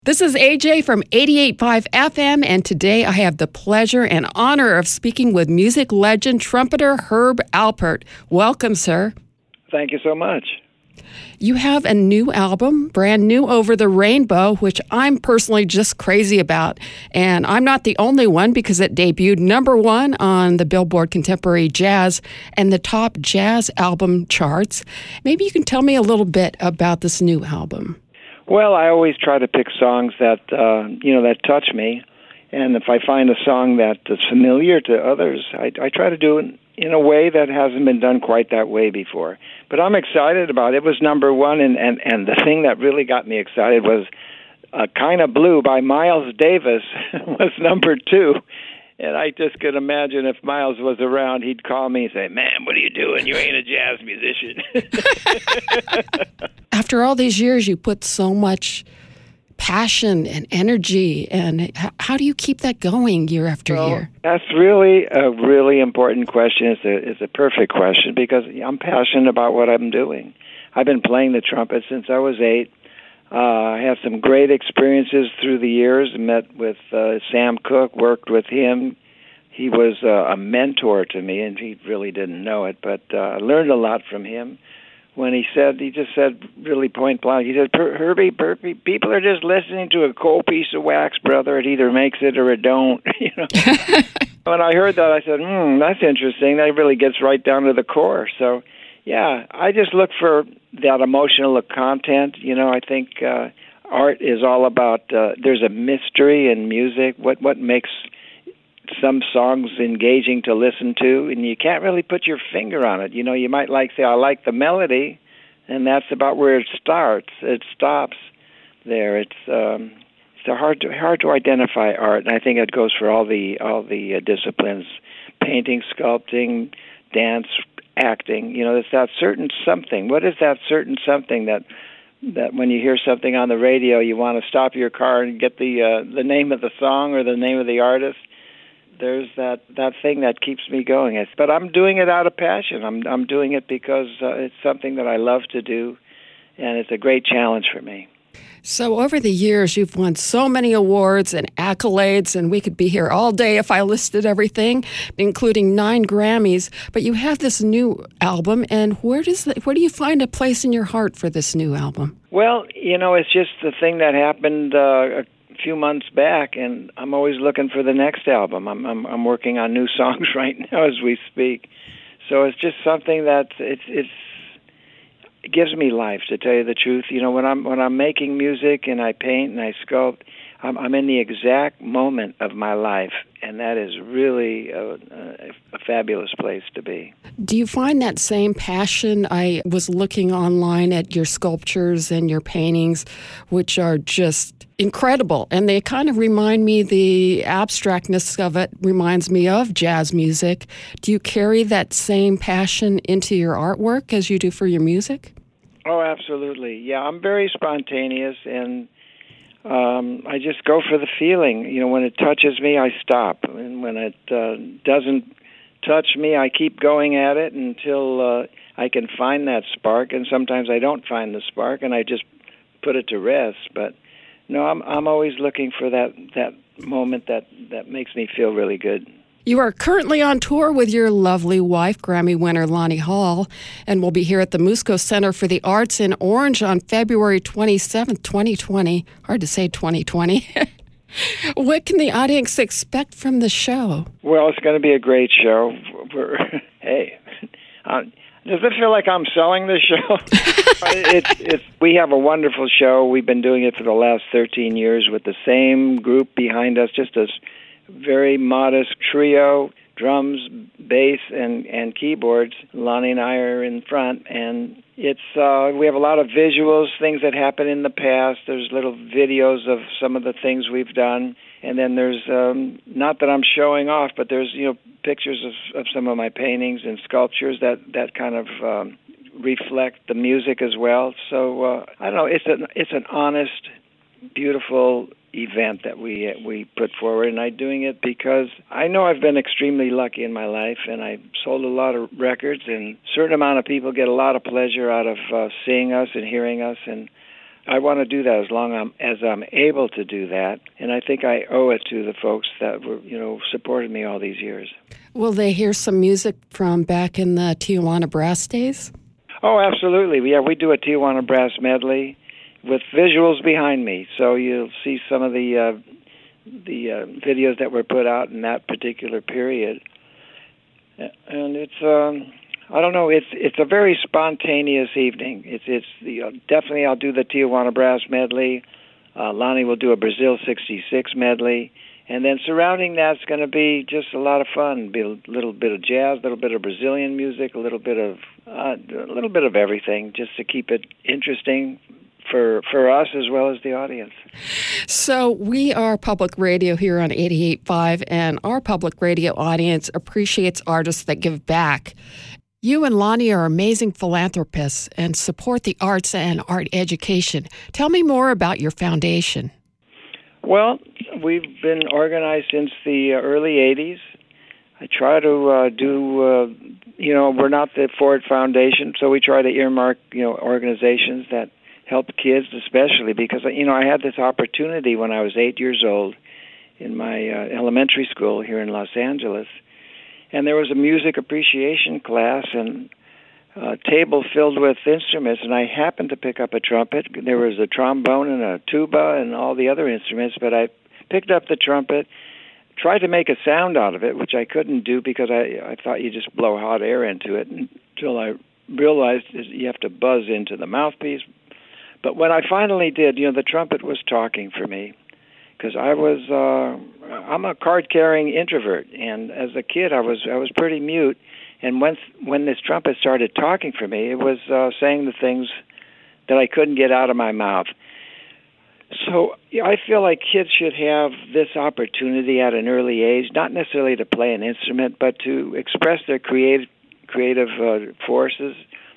This is AJ from 88.5 FM, and today I have the pleasure and honor of speaking with music legend trumpeter Herb Alpert. Welcome, sir. Thank you so much. You have a new album, brand new, Over the Rainbow, which I'm personally just crazy about. And I'm not the only one because it debuted #1 on the Billboard Contemporary Jazz and the top jazz album charts. Maybe you can tell me a little bit about this new album. Well, I always try to pick songs that that touch me, and if I find a song that is familiar to others, I try to do it in a way that hasn't been done quite that way before. But I'm excited about it. It was #1, and the thing that really got me excited was "Kinda Blue" by Miles Davis was #2. And I just could imagine if Miles was around, he'd call me and say, "Man, what are you doing? You ain't a jazz musician." After all these years, you put so much passion and energy, and how do you keep that going year after year? That's really a really important question. It's a perfect question because I'm passionate about what I'm doing. I've been playing the trumpet since I was 8. I had some great experiences through the years. Met with Sam Cooke, worked with him. He was a mentor to me, and he really didn't know it, but I learned a lot from him. When he just said really point blank, he said, Herbie, people are just listening to a cold piece of wax, brother. It either makes it or it don't. When I heard that, I said, that's interesting. That really gets right down to the core. So, yeah, I just look for that emotional content. I think art is all about, there's a mystery in music. What makes some songs engaging to listen to, and you can't really put your finger on it. You might say, I like the melody, and that's about where it starts. It stops there. It's hard to identify art, and I think it goes for all the disciplines: painting, sculpting, dance, acting. It's that certain something. What is that certain something that when you hear something on the radio, you want to stop your car and get the name of the song or the name of the artist? There's that thing that keeps me going. But I'm doing it out of passion. I'm doing it because it's something that I love to do, and it's a great challenge for me. So over the years, you've won so many awards and accolades, and we could be here all day if I listed everything, including 9 Grammys. But you have this new album, and where do you find a place in your heart for this new album? Well, it's just the thing that happened a few months back, and I'm always looking for the next album. I'm working on new songs right now as we speak. So it's just something that it gives me life, to tell you the truth. When I'm making music and I paint and I sculpt, I'm in the exact moment of my life, and that is really a fabulous place to be. Do you find that same passion? I was looking online at your sculptures and your paintings, which are just incredible, and they kind of remind me, the abstractness of it reminds me of jazz music. Do you carry that same passion into your artwork as you do for your music? Oh, absolutely. Yeah, I'm very spontaneous, and I just go for the feeling. When it touches me, I stop, and when it doesn't touch me, I keep going at it until I can find that spark, and sometimes I don't find the spark, and I just put it to rest. But no, I'm always looking for that moment that makes me feel really good. You are currently on tour with your lovely wife, Grammy winner Lonnie Hall, and will be here at the Musco Center for the Arts in Orange on February 27th, 2020. Hard to say 2020. What can the audience expect from the show? Well, it's going to be a great show. Hey, does it feel like I'm selling this show? We have a wonderful show. We've been doing it for the last 13 years with the same group behind us, just a very modest trio, drums, bass, and keyboards. Lonnie and I are in front, and we have a lot of visuals, things that happened in the past. There's little videos of some of the things we've done, and then there's, not that I'm showing off, but there's, pictures of some of my paintings and sculptures that kind of reflect the music as well. So, I don't know, it's an honest, beautiful event that we put forward, and I'm doing it because I know I've been extremely lucky in my life, and I've sold a lot of records, and a certain amount of people get a lot of pleasure out of seeing us and hearing us, and I want to do that as long as I'm able to do that, and I think I owe it to the folks that were, supported me all these years. Will they hear some music from back in the Tijuana Brass days? Oh, absolutely. Yeah, we do a Tijuana Brass medley with visuals behind me, so you'll see some of the videos that were put out in that particular period, and it's. I don't know. It's a very spontaneous evening. It's definitely I'll do the Tijuana Brass medley. Lonnie will do a Brazil '66 medley, and then surrounding that's going to be just a lot of fun. Be a little bit of jazz, a little bit of Brazilian music, a little bit of everything, just to keep it interesting for us as well as the audience. So we are public radio here on 88.5, and our public radio audience appreciates artists that give back. You and Lonnie are amazing philanthropists and support the arts and art education. Tell me more about your foundation. Well, we've been organized since the early 80s. I try to we're not the Ford Foundation, so we try to earmark, organizations that help kids especially because, I had this opportunity when I was 8 years old in my elementary school here in Los Angeles. And there was a music appreciation class and a table filled with instruments, and I happened to pick up a trumpet. There was a trombone and a tuba and all the other instruments, but I picked up the trumpet, tried to make a sound out of it, which I couldn't do because I thought you just blow hot air into it until I realized you have to buzz into the mouthpiece. But when I finally did, the trumpet was talking for me. Because I'm a card-carrying introvert, and as a kid I was pretty mute. And when this trumpet started talking for me, it was saying the things that I couldn't get out of my mouth. So I feel like kids should have this opportunity at an early age, not necessarily to play an instrument, but to express their creative forces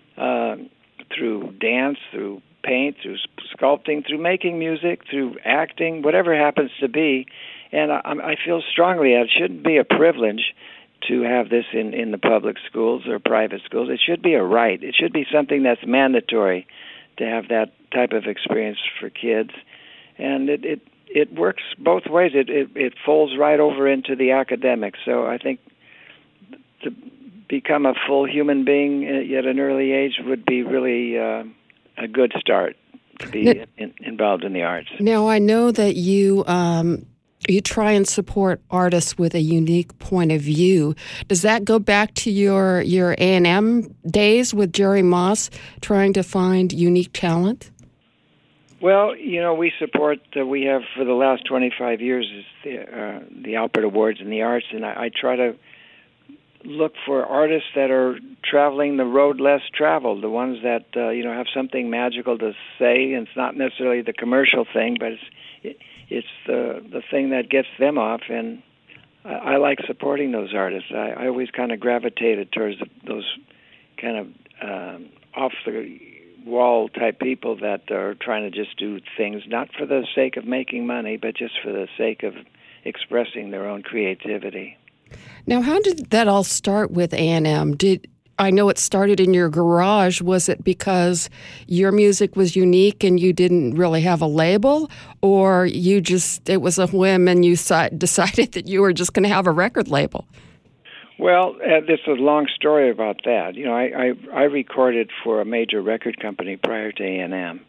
through dance, through paint, through sculpting, through making music, through acting, whatever happens to be. And I feel strongly that it shouldn't be a privilege to have this in the public schools or private schools. It should be a right. It should be something that's mandatory to have that type of experience for kids. And it works both ways. It folds right over into the academics. So I think to become a full human being at an early age would be really a good start to be involved in the arts. Now, I know that you try and support artists with a unique point of view. Does that go back to your A&M days with Jerry Moss, trying to find unique talent? Well, we support, we have for the last 25 years is the Alpert Awards in the Arts, and I try to look for artists that are traveling the road less traveled, the ones that have something magical to say, and it's not necessarily the commercial thing, but it's the thing that gets them off. And I like supporting those artists. I always kind of gravitated towards those kind of off the wall type people that are trying to just do things not for the sake of making money, but just for the sake of expressing their own creativity. Now, how did that all start with A&M? I know it started in your garage. Was it because your music was unique and you didn't really have a label, or it was a whim and you decided that you were just going to have a record label? Well, there's a long story about that. I recorded for a major record company prior to A&M,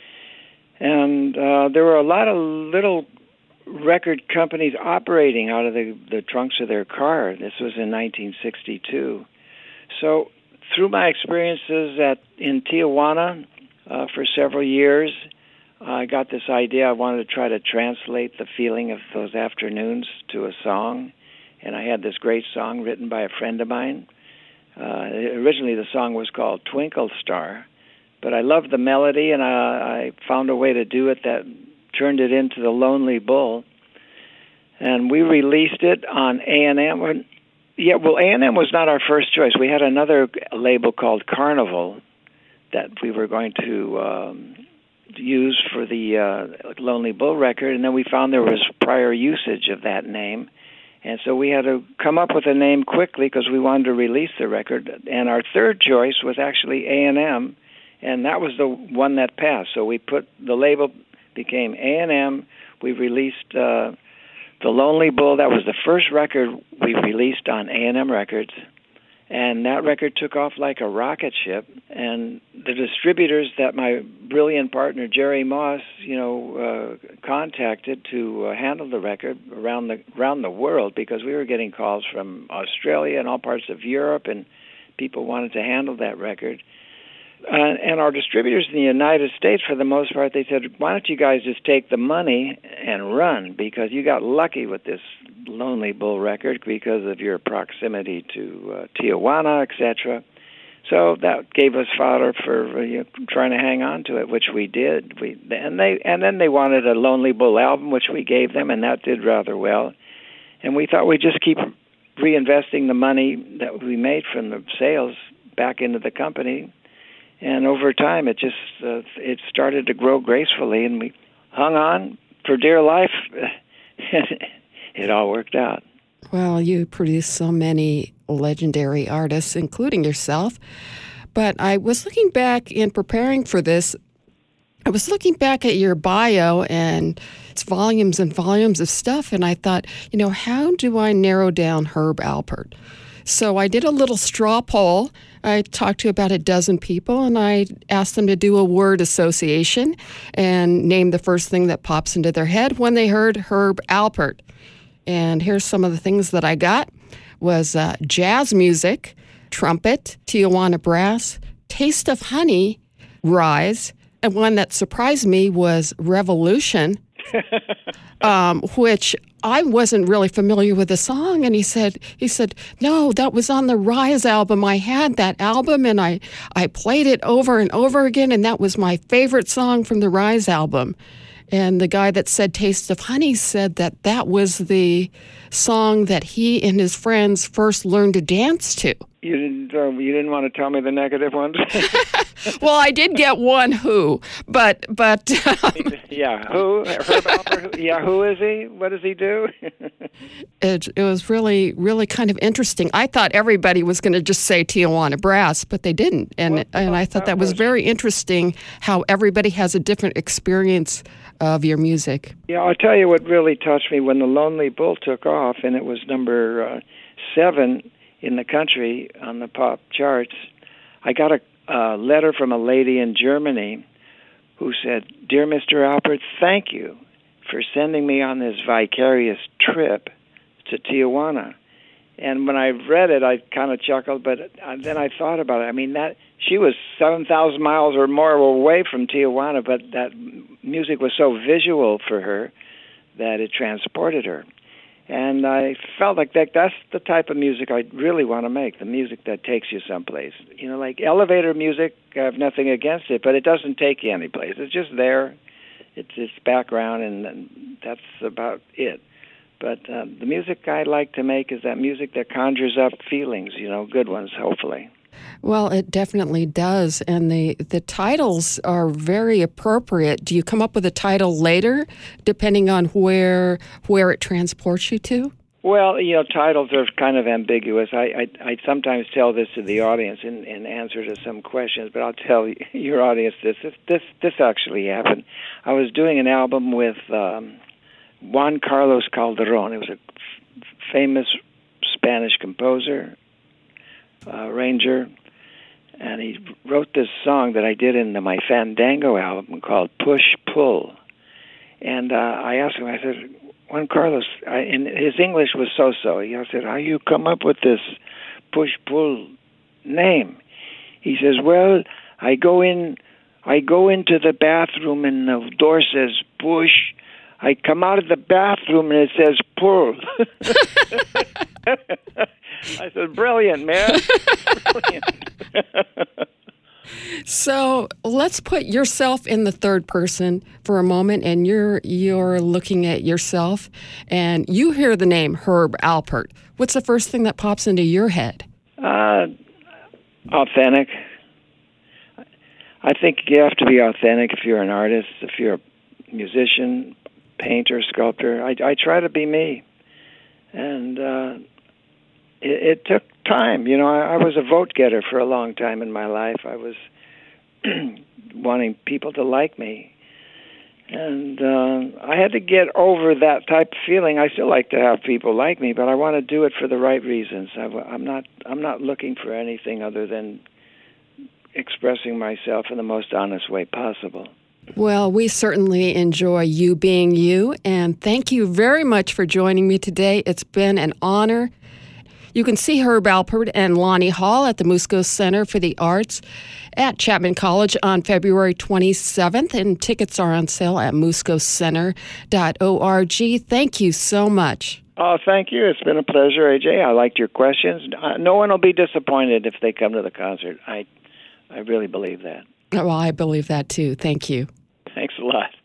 and there were a lot of little record companies operating out of the trunks of their car. This was in 1962. So through my experiences in Tijuana for several years, I got this idea. I wanted to try to translate the feeling of those afternoons to a song, and I had this great song written by a friend of mine. Originally the song was called Twinkle Star, but I loved the melody, and I found a way to do it that turned it into The Lonely Bull, and we released it on A&M. Yeah, well, A&M was not our first choice. We had another label called Carnival that we were going to use for the Lonely Bull record, and then we found there was prior usage of that name, and so we had to come up with a name quickly because we wanted to release the record. And our third choice was actually A&M, and that was the one that passed. So we put the label became A&M. We released The Lonely Bull. That was the first record we released on A&M Records, and that record took off like a rocket ship. And the distributors that my brilliant partner Jerry Moss, contacted to handle the record around the world, because we were getting calls from Australia and all parts of Europe, and people wanted to handle that record. And our distributors in the United States, for the most part, they said, why don't you guys just take the money and run, because you got lucky with this Lonely Bull record because of your proximity to Tijuana, etc. So that gave us fodder for trying to hang on to it, which we did. And then they wanted a Lonely Bull album, which we gave them, and that did rather well. And we thought we'd just keep reinvesting the money that we made from the sales back into the company. And over time, it just it started to grow gracefully, and we hung on for dear life. It all worked out. Well, you produced so many legendary artists, including yourself. But I was looking back in preparing for this. I was looking back at your bio, and it's volumes and volumes of stuff, and I thought, how do I narrow down Herb Alpert? So I did a little straw poll. I talked to about a dozen people, and I asked them to do a word association and name the first thing that pops into their head when they heard Herb Alpert. And here's some of the things that I got was jazz music, trumpet, Tijuana brass, Taste of Honey, Rise, and one that surprised me was Revolution, which I wasn't really familiar with the song. And he said, no, that was on the Rise album. I had that album, and I played it over and over again, and that was my favorite song from the Rise album. And the guy that said Taste of Honey said that was the song that he and his friends first learned to dance to. You didn't want to tell me the negative ones? Well, I did get one who, but yeah, who? Herb Alpert? Yeah, who is he? What does he do? It was really, really kind of interesting. I thought everybody was going to just say Tijuana Brass, but they didn't. And I thought that was very interesting how everybody has a different experience of your music. Yeah, I'll tell you what really touched me when The Lonely Bull took off, and it was number 7 in the country on the pop charts. I got a letter from a lady in Germany who said, "Dear Mr. Alpert, thank you for sending me on this vicarious trip to Tijuana." And when I read it, I kind of chuckled, but then I thought about it. I mean, that she was 7,000 miles or more away from Tijuana, but that music was so visual for her that it transported her. And I felt like that's the type of music I really want to make, the music that takes you someplace. Like elevator music, I have nothing against it, but it doesn't take you anyplace. It's just there. It's background, and that's about it. But the music I like to make is that music that conjures up feelings, good ones, hopefully. Well, it definitely does, and the titles are very appropriate. Do you come up with a title later, depending on where it transports you to? Well, titles are kind of ambiguous. I sometimes tell this to the audience in answer to some questions, but I'll tell your audience this actually happened. I was doing an album with Juan Carlos Calderón. He was a famous Spanish composer, arranger, and he wrote this song that I did in my Fandango album called Push Pull. And I asked him, I said, Juan Carlos, and his English was so-so. I said, how you come up with this Push Pull name? He says, well, I go into the bathroom and the door says push. I come out of the bathroom and it says pull. I said, brilliant, man. Brilliant. So let's put yourself in the third person for a moment, and you're looking at yourself, and you hear the name Herb Alpert. What's the first thing that pops into your head? Authentic. I think you have to be authentic if you're an artist, if you're a musician, painter, sculptor. I try to be me. And it took time. I was a vote getter for a long time in my life. I was wanting people to like me. And I had to get over that type of feeling. I still like to have people like me, but I want to do it for the right reasons. I'm not looking for anything other than expressing myself in the most honest way possible. Well, we certainly enjoy you being you, and thank you very much for joining me today. It's been an honor. You can see Herb Alpert and Lonnie Hall at the Musco Center for the Arts at Chapman College on February 27th, and tickets are on sale at muscocenter.org. Thank you so much. Oh, thank you. It's been a pleasure, AJ. I liked your questions. No one will be disappointed if they come to the concert. I really believe that. Well, I believe that too. Thank you. Thanks a lot.